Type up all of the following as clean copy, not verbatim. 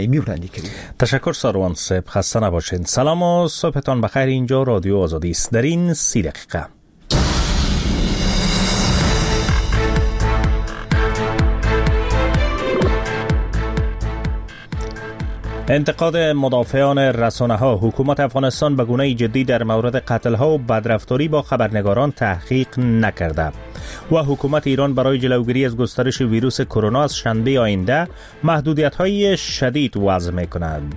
می‌برند کریم. تشکر ساروان صاحب، خسته نباشید. سلام و صبحتان بخیر. اینجا رادیو آزادی است. در این 30 دقیقه انتقاد مدافعان رسانه‌ها: حکومت افغانستان به گونه جدی در مورد قتل‌ها و بدرفتاری با خبرنگاران تحقیق نکرده و حکومت ایران برای جلوگیری از گسترش ویروس کرونا از شنبه آینده محدودیت‌های شدید وضع می‌کند.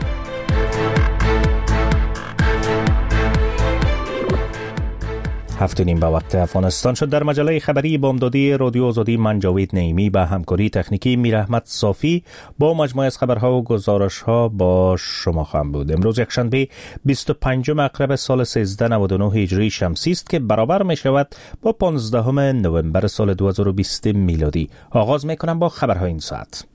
هفته نیم به وقت افغانستان شد. در مجله خبری بامدادی رادیو آزادی من جاوید نعیمی به همکاری تکنیکی میر احمد صافی با مجموعه از خبرها و گزارش‌ها با شما خواهم بود. امروز یکشنبه 25 مقرب سال 1399 هجری شمسی است که برابر می شود با 15 نوامبر سال 2020 میلادی. آغاز می کنم با خبرهای این ساعت.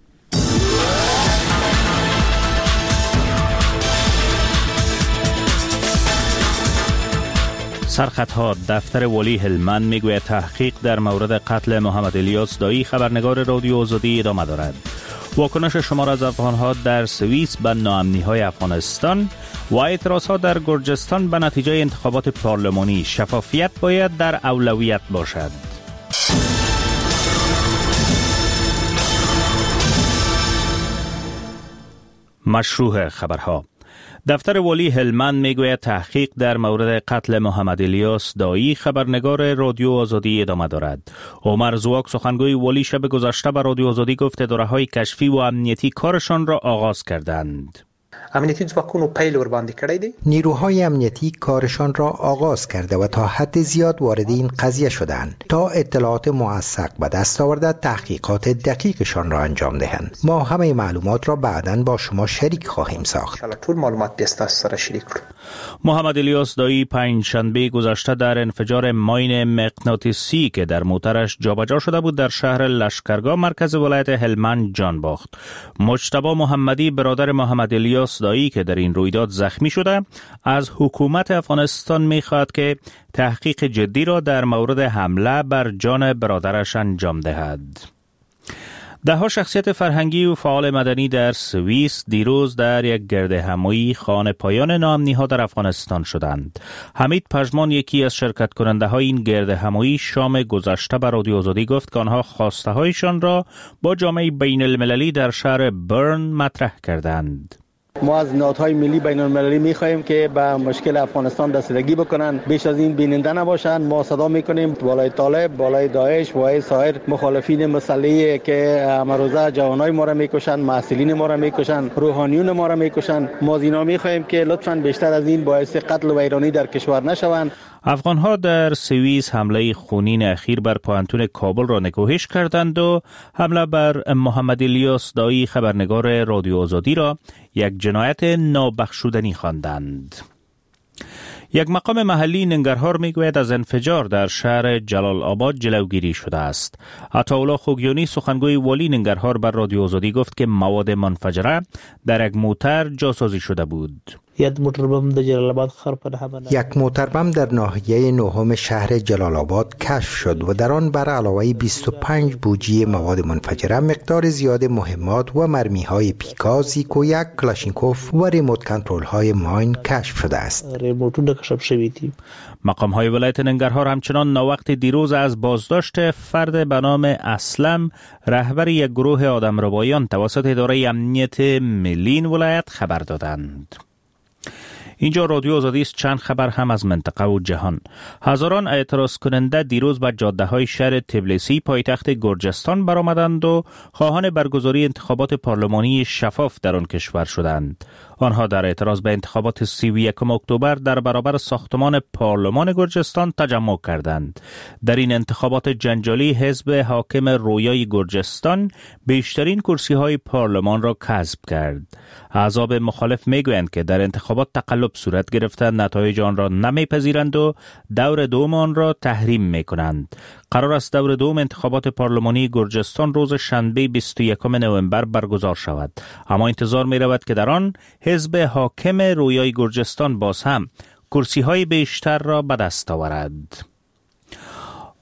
سرخطها: دفتر والی هلمند میگوید تحقیق در مورد قتل محمد الیاس دایی خبرنگار رادیو آزادی ادامه دارد. واکنش شمار از افغان‌ها در سوئیس به ناامنی‌های افغانستان و اعتراض‌ها در گرجستان به نتیجه انتخابات پارلمانی: شفافیت باید در اولویت باشد. مشروع خبرها: دفتر والی هلمند میگوید تحقیق در مورد قتل محمد الیاس دایی خبرنگار رادیو آزادی ادامه دارد. عمر زواک سخنگوی والی شب گذشته به رادیو آزادی گفت اداره‌های کشفی و امنیتی کارشان را آغاز کردند. امنیتی ځواکونو پیل ور باندې کړی دی. نیروهای امنیتی کارشان را آغاز کرده و تا حد زیاد وارد این قضیه شدند تا اطلاعات موثق به دست آورده تحقیقات دقیقشان را انجام دهند. ما همه معلومات را بعداً با شما شریک خواهیم ساخت. ټول معلومات به تاسو سره شریک کړو. محمد الیاس دایی پنجشنبه گذشته در انفجار ماین مغناطیسی که در موترش جابجا شده بود در شهر لشکرگاه مرکز ولایت هلمند جان باخت. مجتبی محمدی برادر محمد الیاس دایی که در این رویداد زخمی شده از حکومت افغانستان می‌خواهد که تحقیق جدی را در مورد حمله بر جان برادرش انجام دهد. ده‌ها شخصیت فرهنگی و فعال مدنی در سوئیس دیروز در یک گردهمایی خوان پایان ناامنی‌ها در افغانستان شدند. حمید پژمان یکی از شرکت کننده های این گردهمایی شام گذشته به رادیو آزادی گفت که آنها خواسته هایشان را با جامعه بین المللی در شهر برن مطرح کردند. ما از نهادهای ملی بین المللی می‌خواهیم که به مشکل افغانستان رسیدگی بکنن، بیش از این بیننده نباشند. ما صدا می‌کنیم بالای طالب، بالای داعش و سایر مخالفین مسلحی که امروزه جوانای ما را می‌کشند، محصلین ما را می‌کشند، روحانیون ما را می‌کشند. ما از اینا می‌خواهیم که لطفاً بیشتر از این باعث قتل و ویرانی در کشور نشوند. افغان‌ها در سوئیس حمله خونین اخیر بر پوهنتون کابل را نکوهش کردند و حمله بر محمد الیاس دایی خبرنگار رادیو آزادی را یک جنایت نابخشودنی خواندند. یک مقام محلی ننگرهار میگوید از انفجار در شهر جلال آباد جلوگیری شده است. عطاالله خوگیانی سخنگوی والی ننگرهار بر رادیو آزادی گفت که مواد منفجره در یک موتر جاسازی شده بود. یک موتر بم در ناحیه نهم شهر جلال آباد کشف شد و در آن بر علاوه 25 بوجی مواد منفجره مقدار زیاد مهمات و مرمی‌های پیکا، زیکو یک، کلاشینکوف و ریموت کنترل های ماین کشف شده است. مقام‌های ولایت ننگرهار همچنان ناوقت دیروز از بازداشت فرد به نام اسلم رهبر یک گروه آدمربایان توسط اداره امنیت ملی این ولایت خبر دادند. اینجا رادیو آزادی است. چند خبر هم از منطقه و جهان. هزاران اعتراض کننده دیروز به جاده‌های شهر تبلیسی پایتخت گرجستان برآمدند و خواهان برگزاری انتخابات پارلمانی شفاف در آن کشور شدند. آنها در اعتراض به انتخابات 31 اکتبر در برابر ساختمان پارلمان گرجستان تجمع کردند. در این انتخابات جنجالی حزب حاکم رویای گرجستان بیشترین کرسی‌های پارلمان را کسب کرد. احزاب مخالف میگویند که در انتخابات تقلب صورت گرفته، نتایج آن را نمیپذیرند و دور دوم آن را تحریم میکنند. قرار است دور دوم انتخابات پارلمانی گرجستان روز شنبه 21 نوامبر برگزار شود، اما انتظار می رود که در آن حزب حاکم رویای گرجستان باز هم کرسی‌های بیشتر را به دست آورد.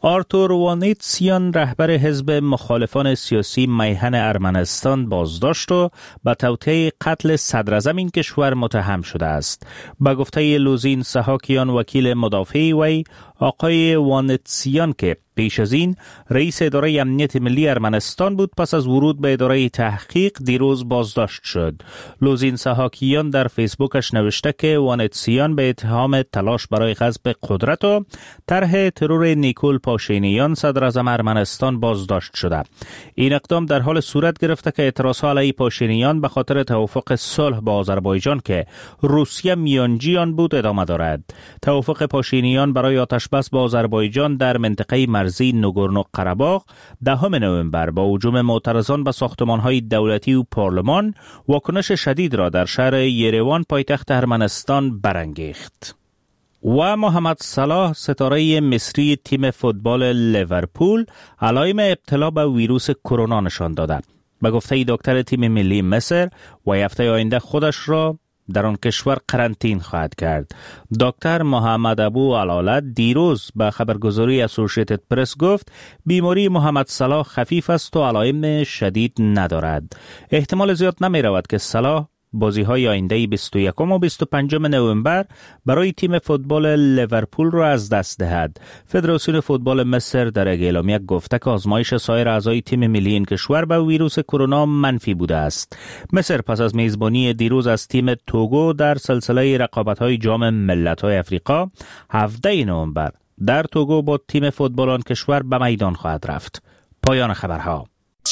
آرتور وانیتسیان رهبر حزب مخالفان سیاسی میهن ارمنستان بازداشت و به توطئه قتل صدراعظم این کشور متهم شده است. به گفته لوزین سحاکیان وکیل مدافع وی، آقای وانیتسیان که پیش از این رئیس اداره امنیت ملی ارمنستان بود، پس از ورود به اداره تحقیق دیروز بازداشت شد. لوزین سحاکیان در فیسبوکش نوشته که وانیتسیان به اتهام تلاش برای غصب قدرت و طرح ترور نیکول پاشینیان صدراعظم ارمنستان بازداشت شده. این اقدام در حال صورت گرفته که اعتراضها علیه پاشینیان به خاطر توافق صلح با آذربایجان که روسیه میانجی آن بود ادامه دارد. توافق پاشینیان برای آتشبس با آذربایجان در منطقه مرزی نگورنو قره‌باغ 10 نوامبر با هجوم معترضان به ساختمان‌های دولتی و پارلمان واکنش شدید را در شهر یریوان پایتخت ارمنستان برانگیخت. و محمد صلاح ستاره مصری تیم فوتبال لیورپول علائم ابتلا به ویروس کرونا نشان داده. به گفته دکتر تیم ملی مصر و هفته آینده خودش را در آن کشور قرنطین خواهد کرد. دکتر محمد ابو علالت دیروز به خبرگزاری اسوسییتد پرس گفت بیماری محمد صلاح خفیف است و علائم شدید ندارد. احتمال زیاد نمی رود که صلاح بازی‌های آینده 21 و 25 نوامبر برای تیم فوتبال لیورپول را از دست دهد. فدراسیون فوتبال مصر در اعلامیه گفته که آزمایش سایر اعضای تیم ملی این کشور به ویروس کرونا منفی بوده است. مصر پس از میزبانی دیروز از تیم توگو در سلسله رقابت‌های جام ملت‌های آفریقا 17 نوامبر در توگو با تیم فوتبال آن کشور به میدان خواهد رفت. پایان خبرها.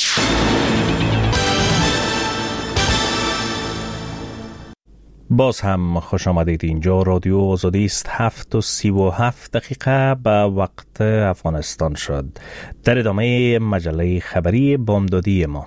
باز هم خوش آمدید. اینجا رادیو آزادی است. 7:37 به وقت افغانستان شد. در ادامه مجله خبری بامدادی ما.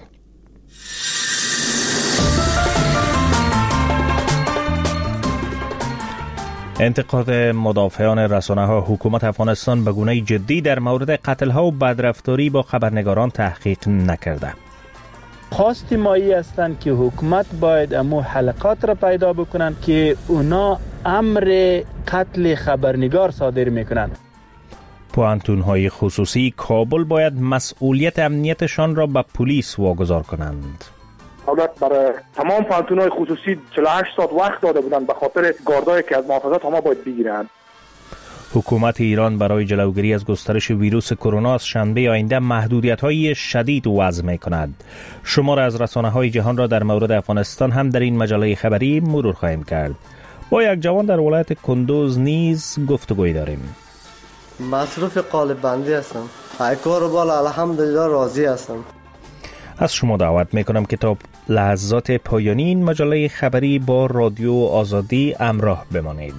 انتقاد مدافعان رسانه‌ها حکومت افغانستان به گونه جدی در مورد قتل‌ها و بدرفتاری با خبرنگاران تحقیق نکرده. خواست مایی هستند که حکومت باید امو حلقات را پیدا بکنن که اونا امر قتل خبرنگار صادر میکنن. پوانتون‌های خصوصی کابل باید مسئولیت امنیتشان را به پلیس واگذار کنند. دولت برای تمام پوانتون‌های خصوصی 48 ساعت وقت داده بودن به خاطر گاردایی که از محافظت همه باید بگیرند. حکومت ایران برای جلوگیری از گسترش ویروس کرونا از شنبه آینده محدودیت‌های شدید وضع می‌کند. شمار از رسانه‌های جهان را در مورد افغانستان هم در این مجله خبری مرور خواهیم کرد. با یک جوان در ولایت کندوز نیز گفتگوی داریم. مصروف قالب بندی هستم. کار بالا الحمدلله راضی هستم. از شما دعوت میکنم که تا لحظات پایانی این مجله خبری با رادیو آزادی همراه بمانید.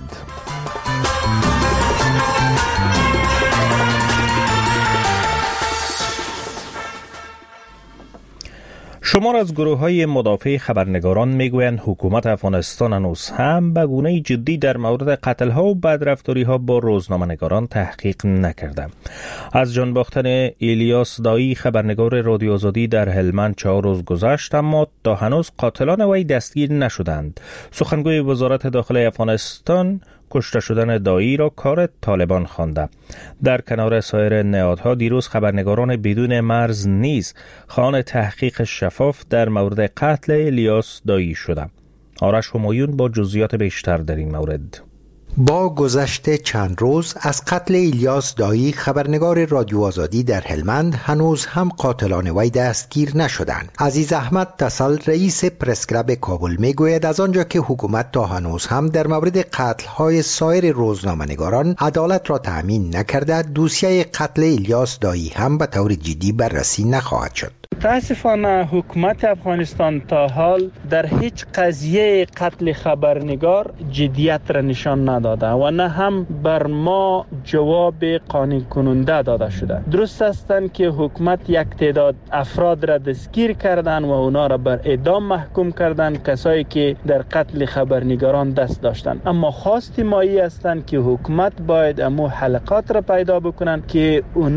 شمار از گروه‌های مدافع خبرنگاران میگویند حکومت افغانستان هنوز هم به گونه جدی در مورد قتل‌ها و بدرفتاری‌ها با روزنامه‌نگاران تحقیق نکرده. از جان باختن الیاس دایی خبرنگار رادیو آزادی در هلمند 4 روز گذشت، اما تا هنوز قاتلان وی دستگیر نشدند. سخنگوی وزارت داخلی افغانستان کشته شدن دایی را کار طالبان خوانده. در کنار سایر نهادها دیروز خبرنگاران بدون مرز نیز خوان تحقیق شفاف در مورد قتل الیاس دایی شده. آرش همایون با جزئیات بیشتر در این مورد. با گذشت چند روز از قتل الیاس دایی خبرنگار رادیو آزادی در هلمند هنوز هم قاتلان وی دستگیر نشدند. عزیز احمد تسل رئیس پرس کلاب کابل میگوید از آنجا که حکومت تا هنوز هم در مورد قتل‌های سایر روزنامه‌نگاران عدالت را تأمین نکرده، دوسیه قتل الیاس دایی هم به طور جدی بررسی نخواهد شد. متاسفانه حکومت افغانستان تا حال در هیچ قضیه قتل خبرنگار جدیت را نشان نداده و نه هم بر ما جواب قانع کننده داده شده. درست است که حکومت یک تعداد افراد را دستگیر کردند و اونا را بر اعدام محکوم کردند، کسایی که در قتل خبرنگاران دست داشتند. اما خواست مایی هستند که حکومت باید امو حلقات را پیدا بکنند که اونا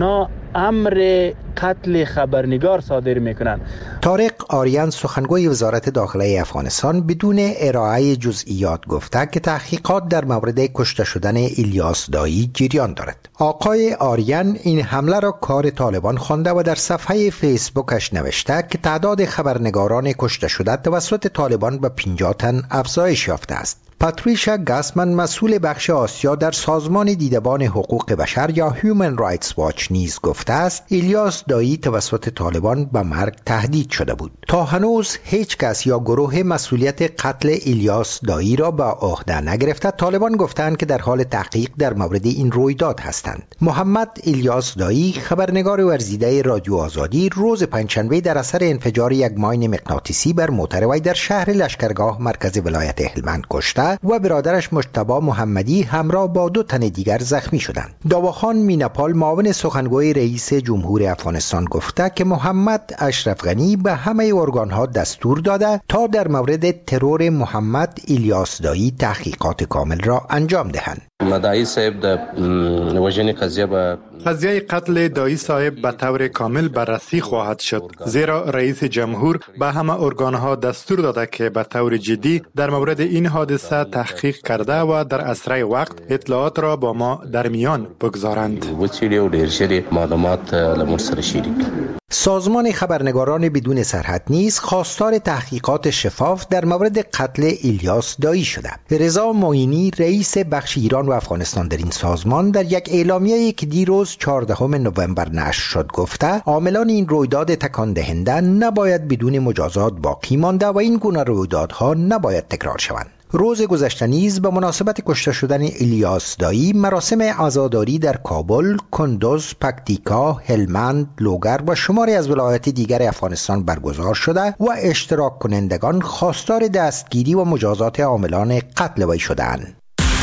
امر قتل خبرنگار صادر میکنن. طارق آریان سخنگوی وزارت داخله افغانستان بدون ارائه جزئیات گفته که تحقیقات در مورد کشته شدن الیاس دایی جریان دارد. آقای آریان این حمله را کار طالبان خوانده و در صفحه فیسبوکش نوشته که تعداد خبرنگاران کشته شده توسط طالبان به 50 تن افزایش یافته است. پاتریشا گاسمن مسئول بخش آسیا در سازمان دیدبان حقوق بشر یا هیومن رایتس واچ نیز گفته است الیاس دایی توسط طالبان به مرگ تهدید شده بود. تا هنوز هیچ کس یا گروه مسئولیت قتل الیاس دایی را به عهده نگرفته. طالبان گفتند که در حال تحقیق در مورد این رویداد هستند. محمد الیاس دایی خبرنگار ورزیده رادیو آزادی روز پنجشنبه در اثر انفجار یک ماین مغناطیسی بر موتروی در شهر لشکرگاه مرکز ولایت هلمند کشته و برادرش مجتبی محمدی همراه با 2 تن دیگر زخمی شدند. داواخان میناپال معاون سخنگوی رئیس جمهور افغانستان گفته که محمد اشرف غنی به همه ارگان‌ها دستور داده تا در مورد ترور محمد الیاس دایی تحقیقات کامل را انجام دهند. مدعی صاحب د وژنې قضیه قتل دایی صاحب به طور کامل بررسی خواهد شد، زیرا رئیس جمهور به همه ارگانها دستور داده که به طور جدی در مورد این حادثه تحقیق کرده و در اسرع وقت اطلاعات را با ما در میان بگذارند. سازمان خبرنگاران بدون سرحد نیز خواستار تحقیقات شفاف در مورد قتل الیاس دایی شده. رضا معینی رئیس بخش ایران و افغانستان در این سازمان در یک اعلامیه‌ای که دیروز 14 نوامبر نشر شد گفته عاملان این رویداد تکان دهنده نباید بدون مجازات باقی مانده و این گونه رویدادها نباید تکرار شوند. روز گذشته نیز به مناسبت کشته شدن الیاس دایی مراسم عزاداری در کابل، کندوز، پکتیکا، هلمند، لوگر و شماری از ولایات دیگر افغانستان برگزار شده و اشتراک کنندگان خواستار دستگیری و مجازات عاملان قتل وی شدند.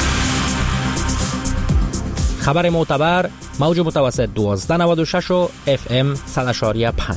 خبر معتبر موج متوسط 1296 و FM 100.5.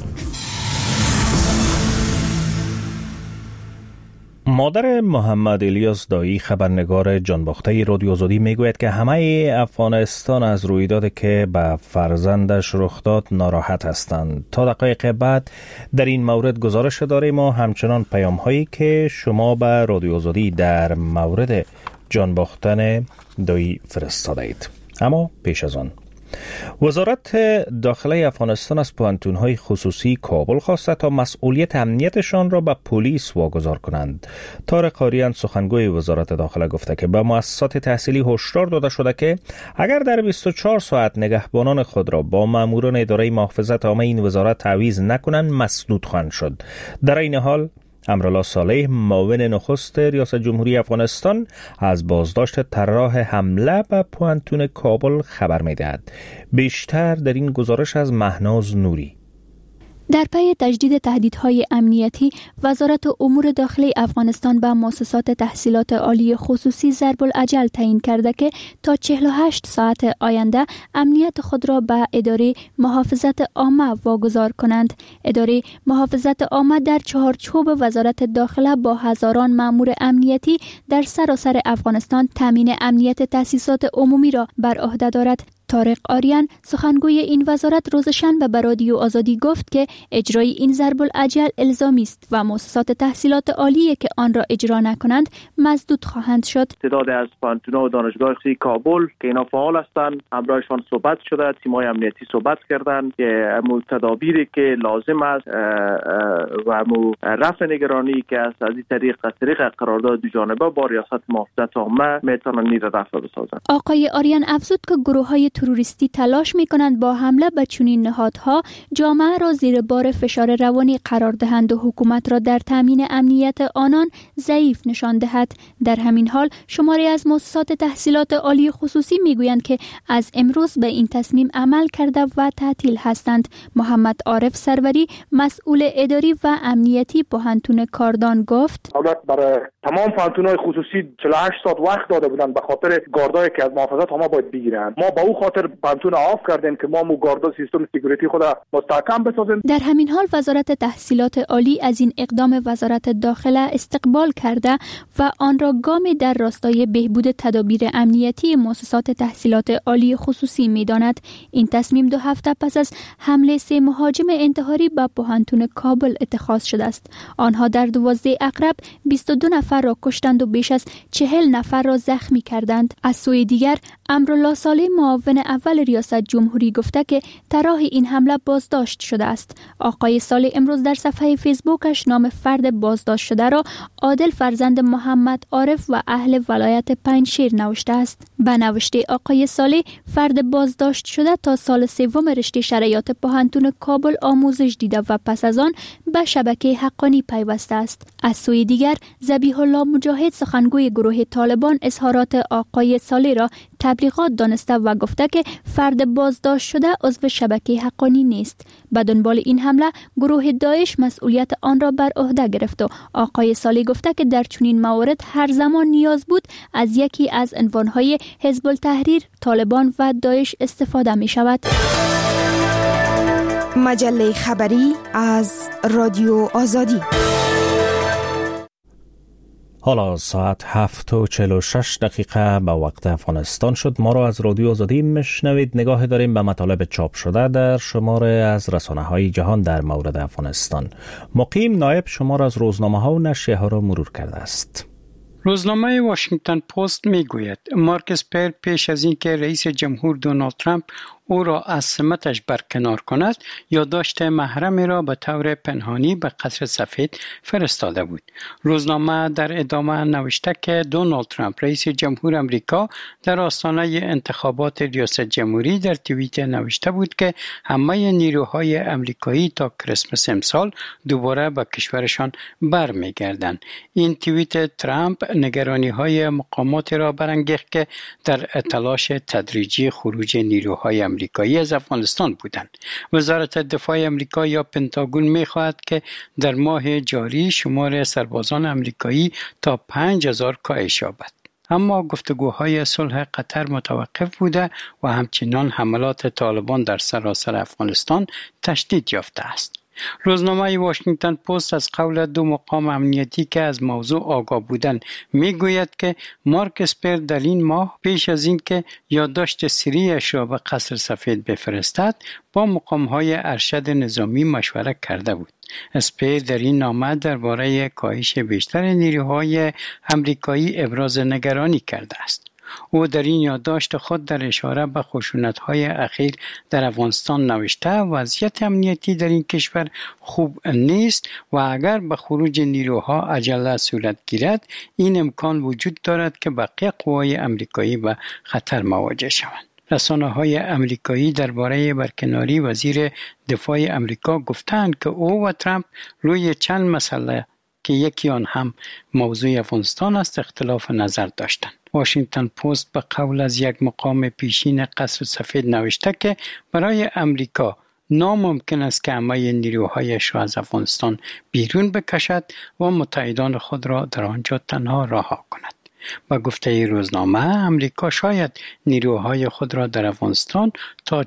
مادر محمد الیاس دایی خبرنگار جانباخته رادیو آزادی میگوید که همه افغانستان از رویدادی که به فرزندش رخ داد ناراحت هستند. تا دقایق بعد در این مورد گزارش داریم و همچنان پیام هایی که شما به رادیو آزادی در مورد جانباختن دایی فرستاده اید. اما پیش از آن وزارت داخله افغانستان از پوهنتون‌های خصوصی کابل خواسته تا مسئولیت امنیتشان را به پلیس واگذار کنند. طارق آریان سخنگوی وزارت داخله گفته که به مؤسسات تحصیلی هشدار داده شده که اگر در 24 ساعت نگهبانان خود را با ماموران اداره محافظت عامه این وزارت تعویض نکنند مسدود خواهند شد. در این حال امرالله صالح معاون نخست ریاست جمهوری افغانستان از بازداشت طراح حمله به پوهنتون کابل خبر می‌دهد. بیشتر در این گزارش از مهناز نوری. در پی تجدید تهدیدهای امنیتی، وزارت امور داخلی افغانستان به مؤسسات تحصیلات عالی خصوصی ضرب الاجل تعیین کرده که تا 48 ساعت آینده امنیت خود را به اداره محافظت عامه واگذار کنند. اداره محافظت عامه در چهارچوب وزارت داخله با هزاران مأمور امنیتی در سراسر افغانستان تامین امنیت تأسیسات عمومی را بر عهده دارد. طارق آریان سخنگوی این وزارت روز شنبه به رادیو آزادی گفت که اجرای این ضرب الاجل الزامی است و مؤسسات تحصیلات عالی که آن را اجرا نکنند مسدود خواهند شد. تعداد از پوهنتون‌ها و دانشگاه خصوصی کابل که اینا فعال هستند همراهشان صحبت شده، تیم‌های امنیتی صحبت کردند که تدابیری که لازم است و رفع نگرانی که از این طریق قرارداد دو جانبه با ریاست محافظت عامه میتونن نیز رفع بسازند. آقای آریان افزود که گروه‌های تروریستی تلاش می‌کنند با حمله به چنین نهادها جامعه را زیر بار فشار روانی قرار دهند و حکومت را در تامین امنیت آنان ضعیف نشان دهد. در همین حال شماری از مؤسسات تحصیلات عالی خصوصی میگویند که از امروز به این تصمیم عمل کرده و تعطیل هستند. محمد عارف سروری مسئول اداری و امنیتی پوهنتون کاردان گفت: دولت برای تمام پوهنتون‌های خصوصی 48 ساعت وقت داده بودند به خاطر گاردایی که از محافظت عامه باید بگیرند. ما با او خاطر پانتون آف کردیم که ما گاردو سیستم سکیوریتی خود مستحکم بسازیم. در همین حال وزارت تحصیلات عالی از این اقدام وزارت داخله استقبال کرده و آن را گامی در راستای بهبود تدابیر امنیتی مؤسسات تحصیلات عالی خصوصی می‌داند. این تصمیم 2 هفته پس از حمله 3 مهاجم انتحاری به پوهنتون کابل اتخاذ شده است. آنها در 12 اغرب 22 نفر را کشتند و بیش از 40 نفر را زخمی کردند. از سوی دیگر امرالله صالح معاون اول ریاست جمهوری گفته که طراح این حمله بازداشت شده است. آقای صالح امروز در صفحه فیسبوکش نام فرد بازداشت شده را عادل فرزند محمد عارف و اهل ولایت پنجشیر نوشته است. به نوشته آقای صالح، فرد بازداشت شده تا سال 3 رشته شرایط پوهنتون کابل آموزش دیده و پس از آن به شبکه حقانی پیوسته است. از سوی دیگر ذبیح الله مجاهد سخنگوی گروه طالبان اظهارات آقای صالح را تبلیغات دانسته و گفته که فرد بازداشت شده عضو شبکه حقانی نیست. به دنبال این حمله گروه داعش مسئولیت آن را بر عهده گرفت و آقای صالح گفته که در چنین موارد هر زمان نیاز بود از یکی از عنوانهای حزب التحریر، طالبان و داعش استفاده می شود. مجله خبری از رادیو آزادی. حالا ساعت 7:46 به وقت افغانستان شد. ما را از رادیو آزادی میشنوید. نگاه داریم به مطالب چاپ شده در شماره از رسانه‌های جهان در مورد افغانستان. مقیم نایب شمار از روزنامه‌ها و نشریه‌ها را مرور کرده است. روزنامه واشنگتن پست میگوید مارک اسپر پیش از اینکه رئیس جمهور دونالد ترامپ او را از سمتش برکنار کند، یادداشت محرمی را به طور پنهانی به قصر سفید فرستاده بود. روزنامه در ادامه نوشته که دونالد ترامپ رئیس جمهور امریکا در آستانه انتخابات ریاست جمهوری در توییت نوشته بود که همه نیروهای امریکایی تا کریسمس امسال دوباره به کشورشان برمیگردند. این توییت ترامپ نگرانی‌های مقامات را برانگیخت که در تلاش تدریجی خروج نیروهای امریکایی از افغانستان بودند. وزارت دفاع امریکا یا پنتاگون می‌خواهد که در ماه جاری شمار سربازان امریکایی تا 5000 کاهش یابد. اما گفتگوهای صلح قطر متوقف بوده و همچنان حملات طالبان در سراسر افغانستان تشدید یافته است. روزنامه واشنگتن پست از قول 2 مقام امنیتی که از موضوع آگاه بودند میگوید که مارک اسپر در این ماه پیش از اینکه یادداشت سریش را به قصر سفید بفرستد با مقام‌های ارشد نظامی مشورت کرده بود. اسپر در این نامه درباره کاهش بیشتر نیروهای امریکایی ابراز نگرانی کرده است. او در این یادداشت خود در اشاره به خشونت‌های اخیر در افغانستان نوشته وضعیت امنیتی در این کشور خوب نیست و اگر به خروج نیروها عجله صورت گیرد این امکان وجود دارد که بقیه قوای امریکایی به خطر مواجه شوند. رسانه‌های امریکایی درباره برکناری وزیر دفاع امریکا گفتند که او و ترامپ روی چند مسئله که یکی آن هم موضوع افغانستان است اختلاف نظر داشتند. واشنگتن پست به قول از یک مقام پیشین قصر سفید نوشته که برای امریکا ناممکن است که همه نیروهایش را از افغانستان بیرون بکشد و متحدان خود را در آنجا تنها رها کند. با گفته روزنامه امریکا شاید نیروهای خود را در افغانستان تا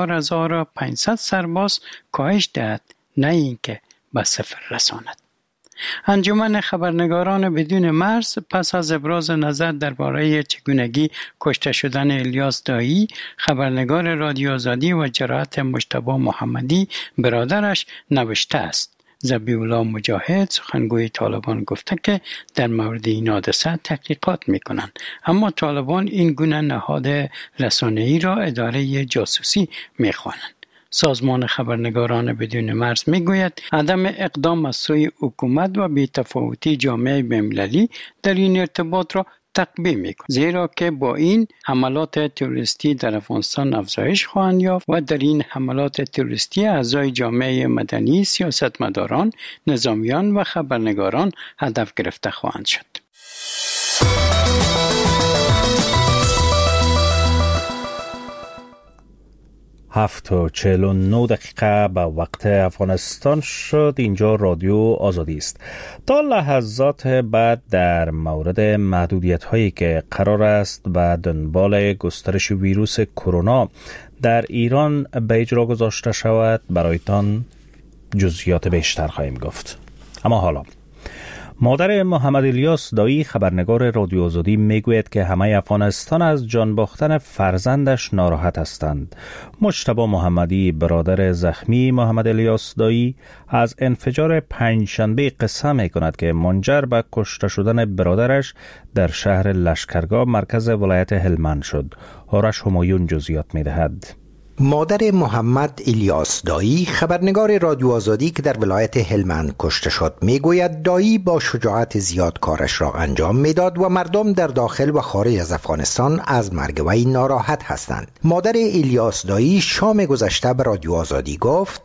4500 سرباز کاهش دهد، نه اینکه به صفر رساند. انجمن خبرنگاران بدون مرز پس از ابراز نظر درباره چگونگی کشته شدن الیاس دایی، خبرنگار رادیو آزادی و جراحت مجتبی محمدی برادرش نوشته است. ذبیح الله مجاهد سخنگوی طالبان گفته که در مورد این حادثه تحقیقات میکنند، اما طالبان این گونه نهاد رسانه‌ای را اداره جاسوسی میخوانند. سازمان خبرنگاران بدون مرز میگوید عدم اقدام از سوی حکومت و بی‌تفاوتی جامعه بین‌المللی در این ارتباط را تقویه می‌کند، زیرا که با این حملات تروریستی در افغانستان افزایش خواهند یافت و در این حملات تروریستی اعضای جامعه مدنی، سیاستمداران، نظامیان و خبرنگاران هدف گرفته خواهند شد. 7:49 به وقت افغانستان شد. اینجا رادیو آزادی است. تا لحظات بعد در مورد محدودیت هایی که قرار است به دنبال گسترش ویروس کرونا در ایران به اجرا گذاشته شود برایتان جزئیات بیشتر خواهیم گفت. اما حالا مادر محمد الیاس دایی خبرنگار رادیو آزادی میگوید که همه افغانستان از جان باختن فرزندش ناراحت هستند. مجتبی محمدی برادر زخمی محمد الیاس دایی از انفجار پنجشنبه قصه میکند که منجر به کشته شدن برادرش در شهر لشکرگاه مرکز ولایت هلمند شد. آرش همایون جزئیات میدهد. مادر محمد الیاس دایی خبرنگار رادیو آزادی که در ولایت هلمند کشته شد میگوید دایی با شجاعت زیاد کارش را انجام میداد و مردم در داخل و خارج از افغانستان از مرگ وی ناراحت هستند. مادر الیاس دایی شام گذشته به رادیو آزادی گفت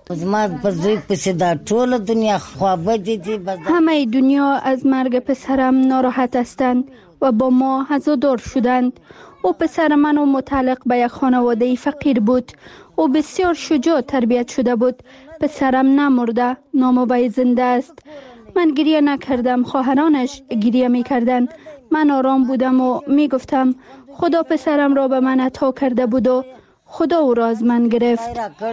همه دنیا از مرگ پسرم ناراحت هستند و با ما عزادار شدند. او پسر من و متعلق به یک خانواده فقیر بود. او بسیار شجاع تربیت شده بود. پسرم نمرده، نام وی زنده است. من گریه نکردم، خواهرانش گریه می کردند. من آرام بودم و می گفتم خدا پسرم را به من عطا کرده بود و خدا او را از من گرفت.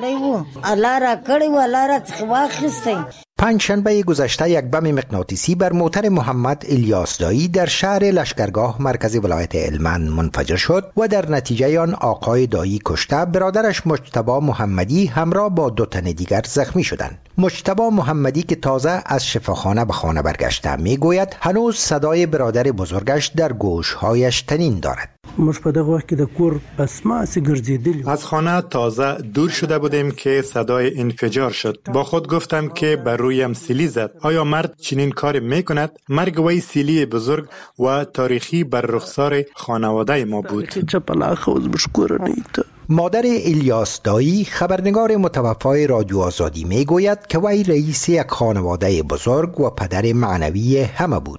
پنجشنبه گذشته یک بم مغناطیسی بر موتر محمد الیاس دایی در شهر لشکرگاه مرکز ولایت هلمند منفجر شد و در نتیجه آن آقای دایی کشته، برادرش مجتبی محمدی همراه با 2 تن دیگر زخمی شدند. مجتبی محمدی که تازه از شفاخانه به خانه برگشته میگوید هنوز صدای برادر بزرگش در گوشهایش طنین دارد. از خانه تازه دور شده بودیم که صدای انفجار شد. با خود گفتم که بر رویم سیلی زد. آیا مرد چنین کار میکند؟ مرگ وی سیلی بزرگ و تاریخی بر رخسار خانواده ما بود. مادر الیاس دایی خبرنگار متوفای رادیو آزادی میگوید که وی رئیس یک خانواده بزرگ و پدر معنوی همه بود.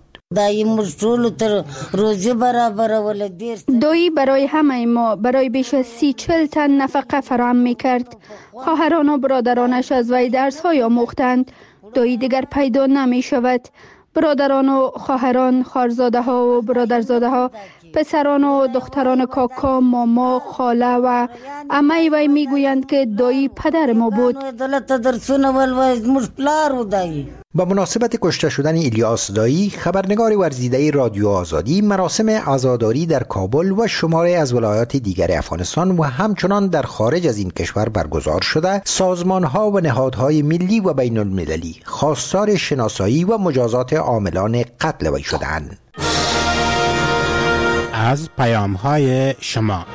دایی برای همه ما برای بیش از 30-40 تن نفقه فراهم می کرد. خواهران و برادرانش از وی درس های آموختند. دایی دیگر پیدا نمی شود. برادران و خواهران، خواهرزاده ها و برادرزاده ها، پسران و دختران کاکا، ماما، خاله و عمه وی می گویند که دایی پدر ما بود. با مناسبت کشته شدن الیاس دایی، خبرنگار ورزیده رادیو آزادی مراسم عزاداری در کابل و شماری از ولایات دیگر افغانستان و همچنان در خارج از این کشور برگزار شده، سازمان‌ها و نهادهای ملی و بین المللی خواستار شناسایی و مجازات عاملان قتل وی شدند. از پیام‌های شما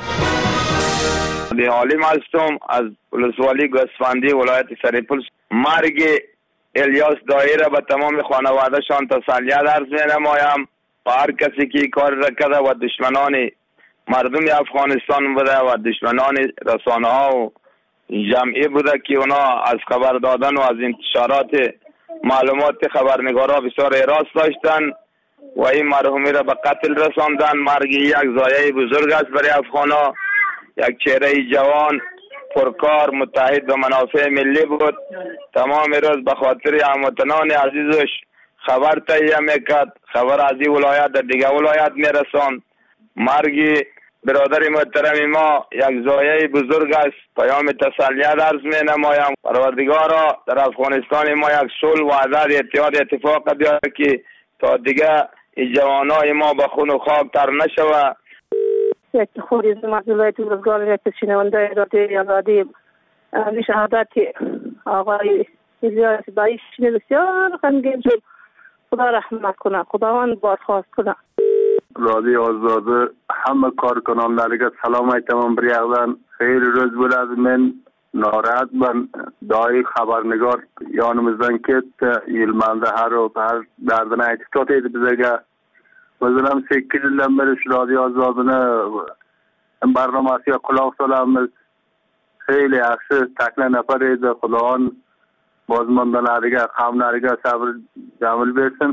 عالم هستم از ولسوالی گوسفندی ولایت سرپل. مرگ الیاس دایی را به تمام خانواده شان تسلیت عرض می‌نمایم و هر کسی که کار را کرده و دشمنان مردم افغانستان بوده و دشمنان رسانه ها و جمعی بوده که اونا از خبر دادن و از انتشارات معلومات خبرنگارا بسیار اراس داشتن و این مرحومی را به قتل رساندن. مرگ یک ضایعه بزرگ است برای افغانا. یک چهره جوان پرکار متحد و منافع ملی بود. تمام روز به خاطر هموطنان عزیزش خبر تهیه میکرد، خبر از این ولایت در دیگه ولایت میرساند. مرگ برادر محترم ما یک ضایعه بزرگ است. پیام تسلیت عرض مینمایم. پروردگارا در افغانستان ما یک صلح و وحدت اتحاد اتفاق بیاره که تا دیگه این جوانای ما به خون و خاک تر نشوه. یک خوری از ولایت روزگار شنونده رادیو آزادی شهادت آقای الیاس دایی بسیار غمگین شد. خدا رحمت کنه، خداوند بازخواست کنه. رادیو آزادی همه کارکنانلariga سلام aytaman bir yoqdan. Xeyli ro'z bo'ladi men norohat man. Doi xabarnigor yonimizdan ketdi. Yilmanda har dardini aytib totaydi bizga. O'zim ham 8 yildan beri shu radio ozodini barnomasiga quloq solamiz. Xeyli yaxshi takla nafar edi. Xudoon bozmondanlariga, qavmlariga sabr jamil bersin.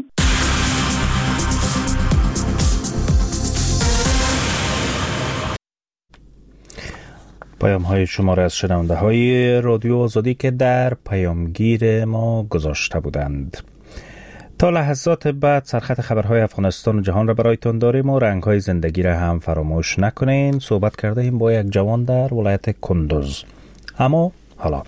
پیام های شما را از شنونده های رادیو آزادی که در پیامگیر ما گذاشته بودند. تا لحظات بعد سرخط خبرهای افغانستان و جهان را برایتان داریم و رنگ های زندگی را هم فراموش نکنین. صحبت کرده ایم با یک جوان در ولایت کندوز. اما حالا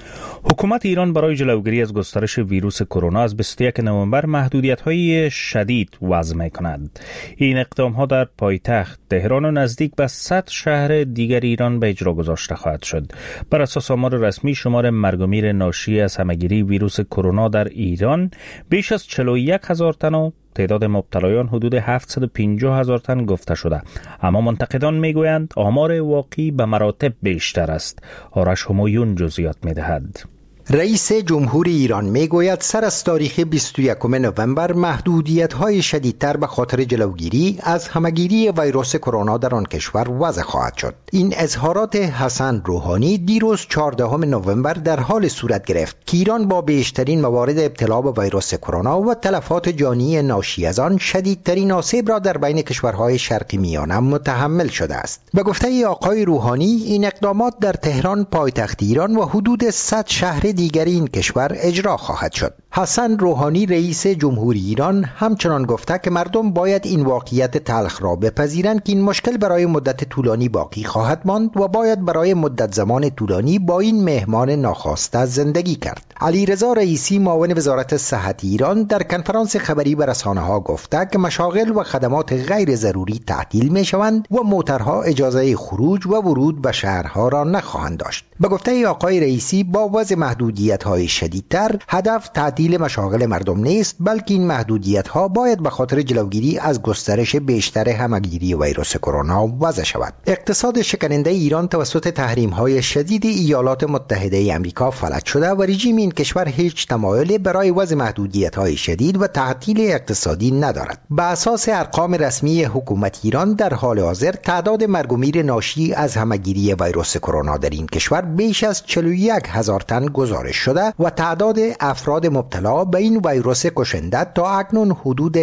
حکومت ایران برای جلوگیری از گسترش ویروس کرونا از 21 نوامبر محدودیت‌های شدید وضع می‌کند. این اقدام‌ها در پایتخت تهران و نزدیک به 100 شهر دیگر ایران به اجرا گذاشته خواهد شد. بر اساس آمار رسمی شمار مرگ و میر ناشی از همه‌گیری ویروس کرونا در ایران بیش از 41,000 تن و تعداد مبتلایان حدود 750,000 تن گفته شده. اما منتقدان میگویند آمار واقعی به مراتب بیشتر است. آرش همایون جزئیات میدهد. رئیس جمهور ایران میگوید سر از تاریخ 21 نوامبر محدودیت‌های شدیدتر به خاطر جلوگیری از همه‌گیری ویروس کرونا در آن کشور وضع خواهد شد. این اظهارات حسن روحانی دیروز 14 نوامبر در حال صورت گرفت که ایران با بیشترین موارد ابتلا به ویروس کرونا و تلفات جانی ناشی از آن شدیدترین آسیب را در بین کشورهای شرقی میانه متحمل شده است. به گفته آقای روحانی این اقدامات در تهران پایتخت ایران و حدود 100 شهر دیگر این کشور اجرا خواهد شد. حسن روحانی رئیس جمهوری ایران همچنان گفته که مردم باید این واقعیت تلخ را بپذیرند که این مشکل برای مدت طولانی باقی خواهد ماند و باید برای مدت زمان طولانی با این مهمان ناخواسته زندگی کرد. علیرضا رئیسی معاون وزارت صحت ایران در کنفرانس خبری به رسانه‌ها گفته که مشاغل و خدمات غیر ضروری تعطیل می‌شوند و موترها اجازه خروج و ورود به شهرها را نخواهند داشت. به گفته آقای رئیسی با وضع محدودیت‌های شدیدتر هدف تعطیل مشاغل مردم نیست، بلکه این محدودیت‌ها باید به خاطر جلوگیری از گسترش بیشتر همه‌گیری ویروس کرونا وضع شود. اقتصاد شکننده ایران توسط تحریم‌های شدید ایالات متحده آمریکا فلج شده و رژیم این کشور هیچ تمایلی برای وضع محدودیت‌های شدید و تعطیل اقتصادی ندارد. به اساس ارقام رسمی حکومت ایران در حال حاضر تعداد مرگ و میر ناشی از همه‌گیری ویروس کرونا در این کشور بیش از 41,000 تن گزارش شده و تعداد افراد مبتلا به این ویروس کشنده تا اکنون حدود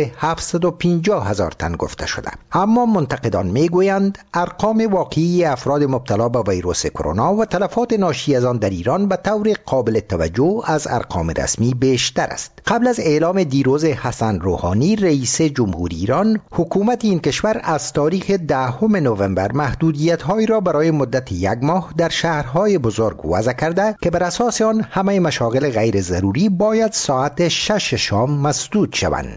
750,000 تن گفته شده. اما منتقدان میگویند ارقام واقعی افراد مبتلا به ویروس کرونا و تلفات ناشی از آن در ایران به طور قابل توجه از ارقام رسمی بیشتر است. قبل از اعلام دیروز حسن روحانی رئیس جمهوری ایران، حکومت این کشور از تاریخ 10 نوامبر محدودیت‌هایی را برای مدت 1 ماه در شهرهای بزرگ وضع کرده که بر اساس آن همه مشاغل غیر ضروری باید ساعت 6 شام مسدود شوند.